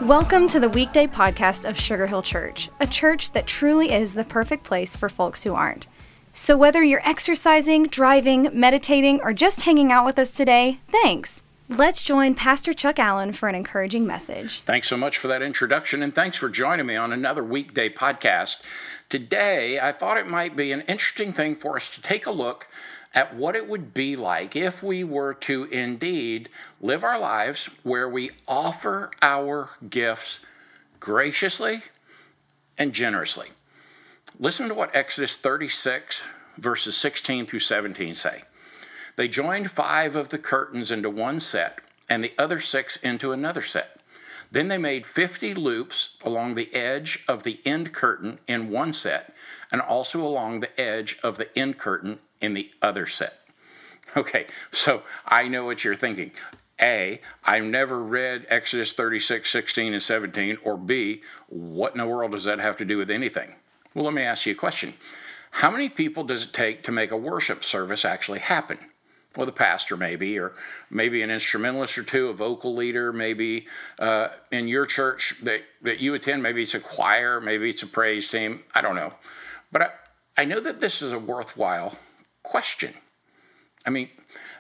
Welcome to the weekday podcast of Sugar Hill Church, a church that truly is the perfect place for folks who aren't. So whether you're exercising, driving, meditating, or just hanging out with us today, thanks. Let's join Pastor Chuck Allen for an encouraging message. Thanks so much for that introduction, and thanks for joining me on another weekday podcast. Today, I thought it might be an interesting thing for us to take a look at what it would be like if we were to indeed live our lives where we offer our gifts graciously and generously. Listen to what Exodus 36, verses 16 through 17 say. They joined 5 of the curtains into one set and the other 6 into another set. Then they made 50 loops along the edge of the end curtain in one set and also along the edge of the end curtain in the other set. Okay, so I know what you're thinking. A, I've never read Exodus 36, 16, and 17, or B, what in the world does that have to do with anything? Well, let me ask you a question. How many people does it take to make a worship service actually happen? Well, the pastor maybe, or maybe an instrumentalist or two, a vocal leader, maybe in your church that you attend, maybe it's a choir, maybe it's a praise team, I don't know. But I know that this is a worthwhile question. I mean,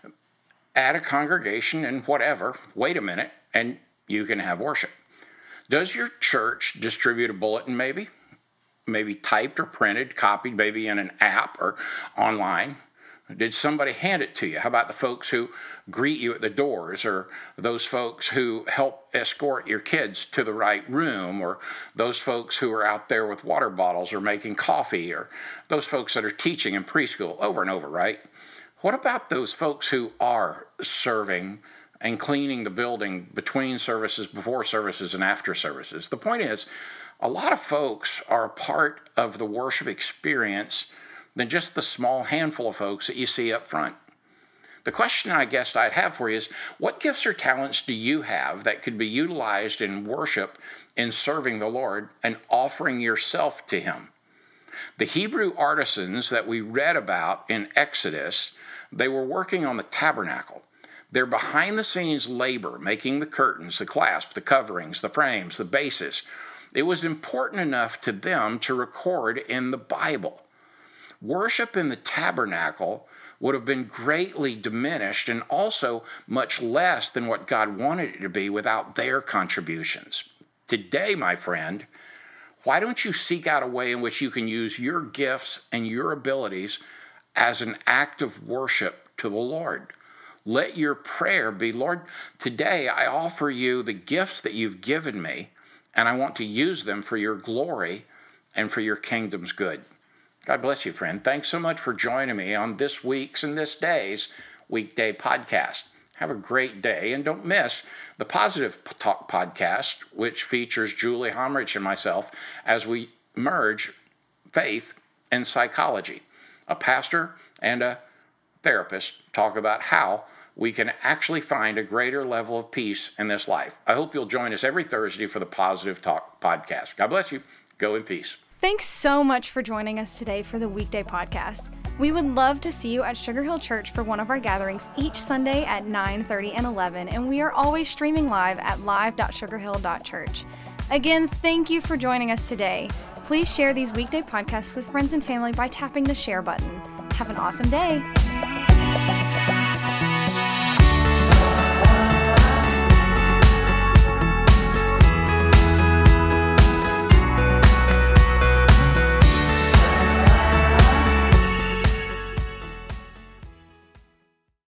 at a congregation and whatever, wait a minute, and you can have worship. Does your church distribute a bulletin maybe? Maybe typed or printed, copied maybe in an app or online? Did somebody hand it to you? How about the folks who greet you at the doors, or those folks who help escort your kids to the right room, or those folks who are out there with water bottles or making coffee, or those folks that are teaching in preschool over and over, right? What about those folks who are serving and cleaning the building between services, before services, and after services? The point is, a lot of folks are a part of the worship experience than just the small handful of folks that you see up front. The question I guess I'd have for you is, what gifts or talents do you have that could be utilized in worship, in serving the Lord, and offering yourself to Him? The Hebrew artisans that we read about in Exodus, they were working on the tabernacle. Their behind-the-scenes labor, making the curtains, the clasps, the coverings, the frames, the bases, it was important enough to them to record in the Bible. Worship in the tabernacle would have been greatly diminished and also much less than what God wanted it to be without their contributions. Today, my friend, why don't you seek out a way in which you can use your gifts and your abilities as an act of worship to the Lord? Let your prayer be, Lord, today I offer you the gifts that you've given me, and I want to use them for your glory and for your kingdom's good. God bless you, friend. Thanks so much for joining me on this week's and this day's weekday podcast. Have a great day, and don't miss the Positive Talk podcast, which features Julie Homrich and myself as we merge faith and psychology. A pastor and a therapist talk about how we can actually find a greater level of peace in this life. I hope you'll join us every Thursday for the Positive Talk podcast. God bless you. Go in peace. Thanks so much for joining us today for the weekday podcast. We would love to see you at Sugar Hill Church for one of our gatherings each Sunday at 9:30 and 11, and we are always streaming live at live.sugarhill.church. Again, thank you for joining us today. Please share these weekday podcasts with friends and family by tapping the share button. Have an awesome day.